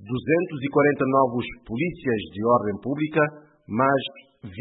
240 novos polícias de ordem pública, mais 29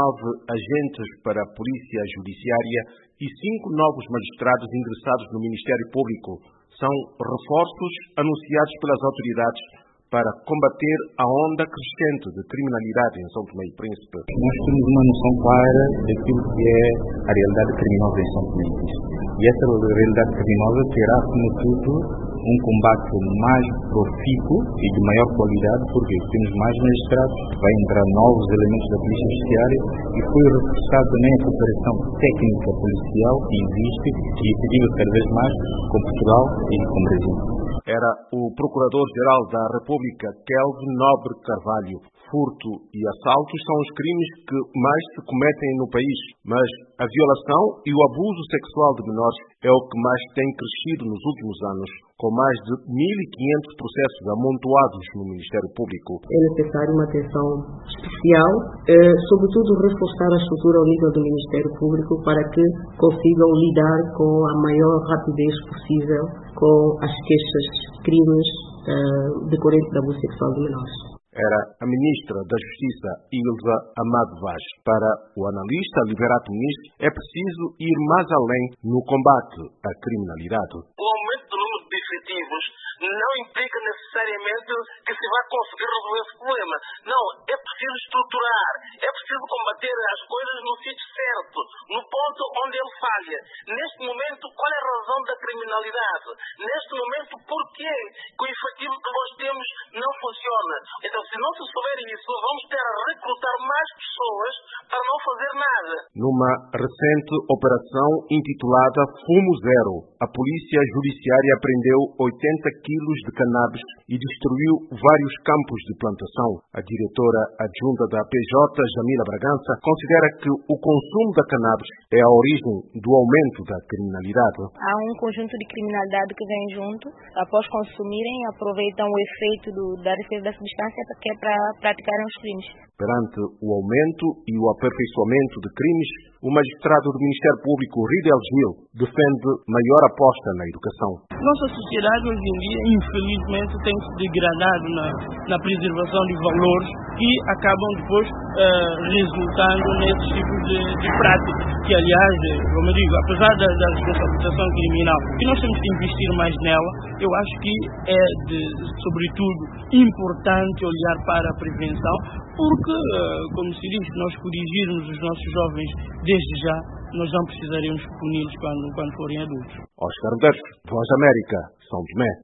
agentes para a Polícia Judiciária e 5 novos magistrados ingressados no Ministério Público. São reforços anunciados pelas autoridades para combater a onda crescente de criminalidade em São Tomé e Príncipe. Nós temos uma noção clara daquilo que é a realidade criminosa em São Tomé e Príncipe. E essa realidade criminosa terá, sobretudo, um combate mais profícuo e de maior qualidade, porque temos mais magistrados, vai entrar novos elementos da Polícia Judiciária e foi reforçada também a cooperação técnica policial que existe e efetiva cada vez mais com Portugal e com o Brasil. Era o Procurador-Geral da República, Kelvin Nobre Carvalho. Furto e assaltos são os crimes que mais se cometem no país, mas a violação e o abuso sexual de menores é o que mais tem crescido nos últimos anos, com mais de 1.500 processos amontoados no Ministério Público. É necessário uma atenção especial, sobretudo reforçar a estrutura ao nível do Ministério Público para que consigam lidar com a maior rapidez possível com as queixas, crimes decorrentes de abuso sexual de menores. Era a Ministra da Justiça, Ilza Amado Vaz. Para o analista Liberato Muniz, é preciso ir mais além no combate à criminalidade. O aumento do número de efetivos não implica necessariamente que se vai conseguir resolver esse problema. Não, é preciso estruturar, é preciso combater as coisas no sítio certo, no ponto onde ele falha. Neste momento, qual é a razão da criminalidade? Neste momento, por que o efetivo que nós temos não funciona? Então, se não se souber isso, vamos ter a recrutar mais pessoas para não fazer nada. Numa recente operação intitulada Fumo Zero, a Polícia Judiciária apreendeu 80 quilos de cannabis e destruiu vários campos de plantação. A diretora adjunta da PJ, Jamila Bragança, considera que o consumo da cannabis é a origem do aumento da criminalidade. Há um conjunto de criminalidade que vem junto, após consumirem, aproveitam o efeito da receita da substância que é para praticarem os crimes. Perante o aumento e o aperfeiçoamento de crimes, o magistrado do Ministério Público, Ridel Gil, defende maior aposta na educação. Nossa sociedade hoje em dia, infelizmente, tem se degradado na preservação de valores que acabam depois resultando nesses tipos de práticas. Que, aliás, como eu digo, apesar da responsabilização criminal, que nós temos que investir mais nela, eu acho que é, sobretudo, importante olhar para a prevenção, porque, como se diz, se nós corrigirmos os nossos jovens desde já, nós não precisaremos puni-los quando forem adultos. Oscar Medeiros, Voz da América, São Tomé.